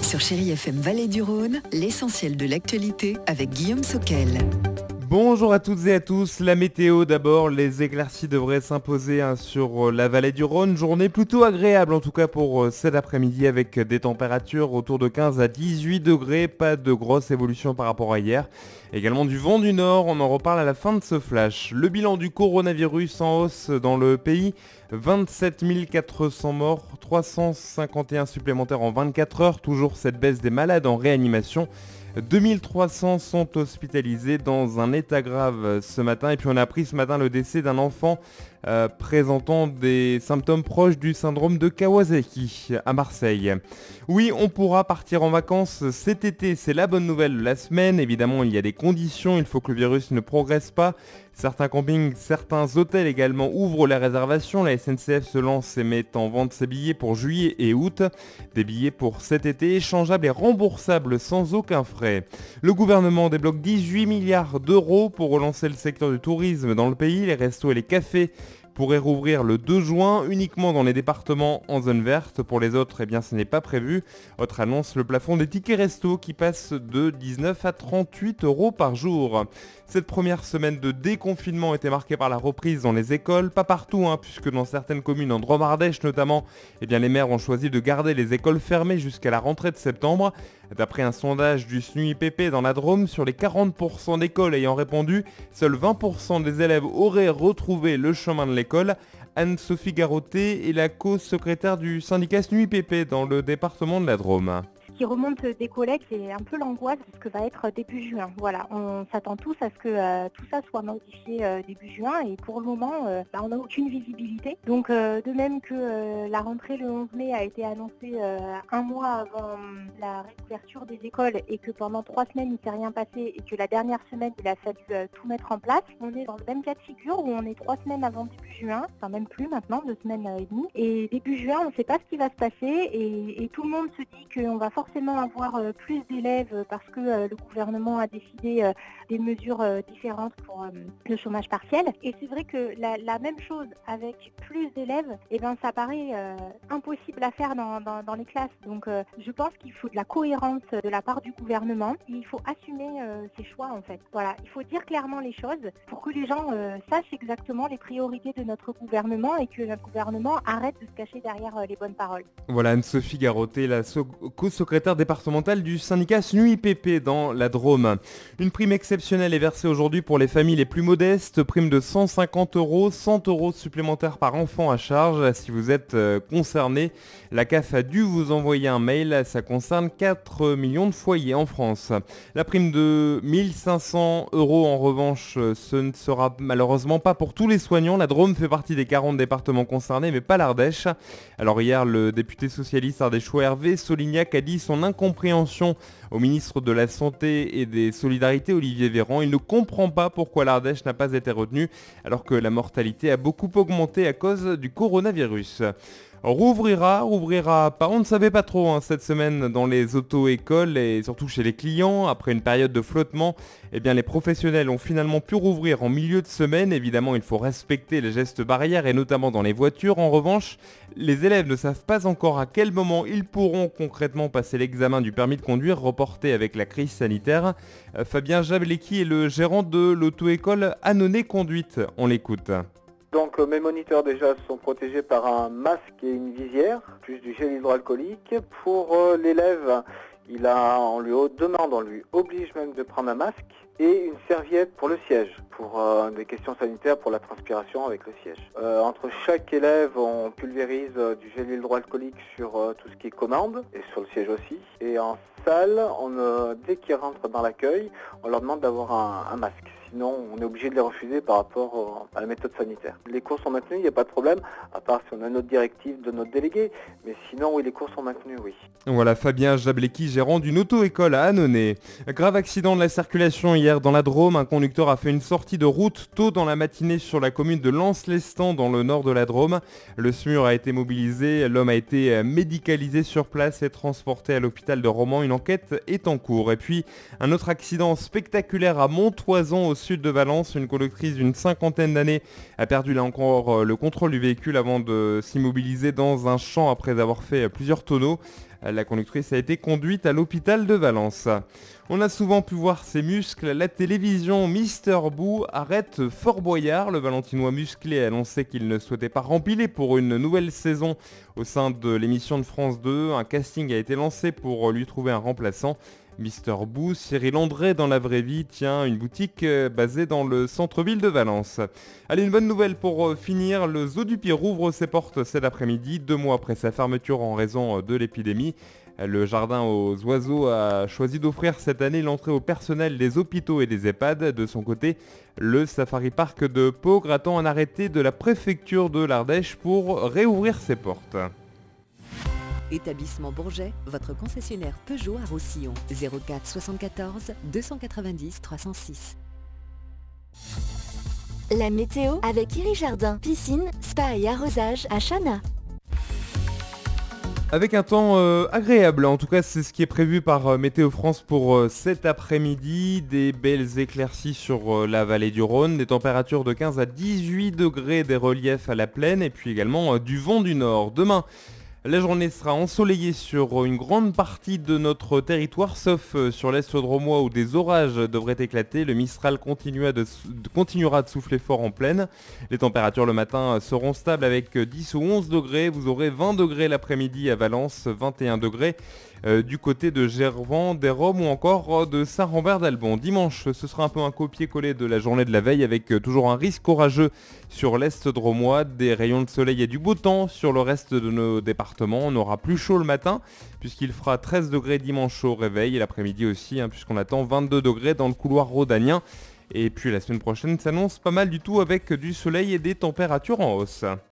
Sur Chérie FM Vallée du Rhône, l'essentiel de l'actualité avec Guillaume Soquel. Bonjour à toutes et à tous, la météo d'abord, les éclaircies devraient s'imposer sur la vallée du Rhône, journée plutôt agréable en tout cas pour cet après-midi avec des températures autour de 15 à 18 degrés, pas de grosse évolution par rapport à hier. Également du vent du nord, on en reparle à la fin de ce flash. Le bilan du coronavirus en hausse dans le pays, 27 400 morts, 351 supplémentaires en 24 heures, toujours cette baisse des malades en réanimation. 2300 sont hospitalisés dans un état grave ce matin. Et puis on a appris ce matin le décès d'un enfant présentant des symptômes proches du syndrome de Kawasaki à Marseille. Oui, on pourra partir en vacances cet été, c'est la bonne nouvelle de la semaine. Évidemment, il y a des conditions, il faut que le virus ne progresse pas. Certains campings, certains hôtels également ouvrent les réservations. La SNCF se lance et met en vente ses billets pour juillet et août. Des billets pour cet été échangeables et remboursables sans aucun frais. Le gouvernement débloque 18 milliards d'euros pour relancer le secteur du tourisme dans le pays. Les restos et les cafés pourrait rouvrir le 2 juin uniquement dans les départements en zone verte. Pour les autres, ce n'est pas prévu. Autre annonce, le plafond des tickets resto qui passe de 19 à 38 euros par jour. Cette première semaine de déconfinement était marquée par la reprise dans les écoles, pas partout, puisque dans certaines communes en Drôme-Ardèche notamment, les maires ont choisi de garder les écoles fermées jusqu'à la rentrée de septembre. D'après un sondage du SNUIPP dans la Drôme, sur les 40% d'écoles ayant répondu, seuls 20% des élèves auraient retrouvé le chemin de l'école. Anne-Sophie Garotté est la co-secrétaire du syndicat SNUIPP dans le département de la Drôme. Ce qui remonte des collègues, c'est un peu l'angoisse de ce que va être début juin. Voilà, on s'attend tous à ce que tout ça soit modifié début juin et pour le moment, on n'a aucune visibilité. Donc de même que la rentrée le 11 mai a été annoncée un mois avant la réouverture des écoles et que pendant 3 semaines il ne s'est rien passé et que la dernière semaine il a fallu tout mettre en place, on est dans le même cas de figure où on est 3 semaines avant début juin, enfin même plus maintenant, 2 semaines et demie. Et début juin, on ne sait pas ce qui va se passer et tout le monde se dit qu'on va forcément avoir plus d'élèves parce que le gouvernement a décidé des mesures différentes pour le chômage partiel. Et c'est vrai que la même chose avec plus d'élèves, ça paraît impossible à faire dans les classes. Donc je pense qu'il faut de la cohérence de la part du gouvernement. Il faut assumer ses choix en fait. Voilà, il faut dire clairement les choses pour que les gens sachent exactement les priorités de notre gouvernement et que notre gouvernement arrête de se cacher derrière les bonnes paroles. Voilà, Anne-Sophie Garotté, la co-secrétaire départementale du syndicat SNUIPP dans la Drôme. Une prime exceptionnelle est versée aujourd'hui pour les familles les plus modestes, prime de 150 euros, 100 euros supplémentaires par enfant à charge. Si vous êtes concerné, la CAF a dû vous envoyer un mail, ça concerne 4 millions de foyers en France. La prime de 1500 euros en revanche, ce ne sera malheureusement pas pour tous les soignants. La Drôme fait partie des 40 départements concernés, mais pas l'Ardèche. Alors hier, le député socialiste ardéchois Hervé Solignac a dit son incompréhension au ministre de la Santé et des Solidarités Olivier Véran. Il ne comprend pas pourquoi l'Ardèche n'a pas été retenue alors que la mortalité a beaucoup augmenté à cause du coronavirus. Rouvrira pas, on ne savait pas trop cette semaine dans les auto-écoles et surtout chez les clients. Après une période de flottement, les professionnels ont finalement pu rouvrir en milieu de semaine. Évidemment, il faut respecter les gestes barrières et notamment dans les voitures. En revanche, les élèves ne savent pas encore à quel moment ils pourront concrètement passer l'examen du permis de conduire reporté avec la crise sanitaire. Fabien Jablecki est le gérant de l'auto-école Annonay Conduite. On l'écoute. Donc mes moniteurs déjà sont protégés par un masque et une visière, plus du gel hydroalcoolique. Pour l'élève, on lui oblige même de prendre un masque et une serviette pour le siège, pour des questions sanitaires pour la transpiration avec le siège. Entre chaque élève, on pulvérise du gel hydroalcoolique sur tout ce qui est commande et sur le siège aussi. Et en salle, dès qu'ils rentrent dans l'accueil, on leur demande d'avoir un masque. Sinon, on est obligé de les refuser par rapport à la méthode sanitaire. Les cours sont maintenus, il n'y a pas de problème, à part si on a une autre directive de notre délégué. Mais sinon, oui, les cours sont maintenus, oui. Voilà, Fabien Jablecki, gérant d'une auto-école à Annonay. Grave accident de la circulation hier dans la Drôme. Un conducteur a fait une sortie de route tôt dans la matinée sur la commune de Lens-l'Estan, dans le nord de la Drôme. Le SMUR a été mobilisé, l'homme a été médicalisé sur place et transporté à l'hôpital de Romans. Une enquête est en cours. Et puis, un autre accident spectaculaire à Montoison, au sud de Valence. Une conductrice d'une cinquantaine d'années a perdu là encore le contrôle du véhicule avant de s'immobiliser dans un champ après avoir fait plusieurs tonneaux. La conductrice a été conduite à l'hôpital de Valence. On a souvent pu voir ses muscles. La télévision Mister Boo arrête Fort Boyard. Le Valentinois musclé a annoncé qu'il ne souhaitait pas rempiler pour une nouvelle saison au sein de l'émission de France 2. Un casting a été lancé pour lui trouver un remplaçant. Mister Boo, Cyril André dans la vraie vie, tient une boutique basée dans le centre-ville de Valence. Allez, une bonne nouvelle pour finir, le Zoo du Pied rouvre ses portes cet après-midi, 2 mois après sa fermeture en raison de l'épidémie. Le jardin aux oiseaux a choisi d'offrir cette année l'entrée au personnel des hôpitaux et des EHPAD. De son côté, le Safari Park de Peaugres attend un arrêté de la préfecture de l'Ardèche pour réouvrir ses portes. Établissement Bourget, votre concessionnaire Peugeot à Roussillon. 04 74 290 306. La météo avec Iri Jardin, piscine, spa et arrosage à Chana. Avec un temps agréable, en tout cas c'est ce qui est prévu par Météo France pour cet après-midi. Des belles éclaircies sur la vallée du Rhône, des températures de 15 à 18 degrés, des reliefs à la plaine et puis également du vent du nord. Demain, la journée sera ensoleillée sur une grande partie de notre territoire, sauf sur l'est drômois où des orages devraient éclater. Le Mistral continuera de souffler fort en plaine. Les températures le matin seront stables avec 10 ou 11 degrés. Vous aurez 20 degrés l'après-midi à Valence, 21 degrés du côté de Gervans, des Roms ou encore de Saint-Rambert-d'Albon. Dimanche, ce sera un peu un copier-coller de la journée de la veille avec toujours un risque orageux sur l'est drômois, des rayons de soleil et du beau temps sur le reste de nos départements. On aura plus chaud le matin puisqu'il fera 13 degrés dimanche au réveil et l'après-midi aussi puisqu'on attend 22 degrés dans le couloir rhodanien. Et puis la semaine prochaine s'annonce pas mal du tout avec du soleil et des températures en hausse.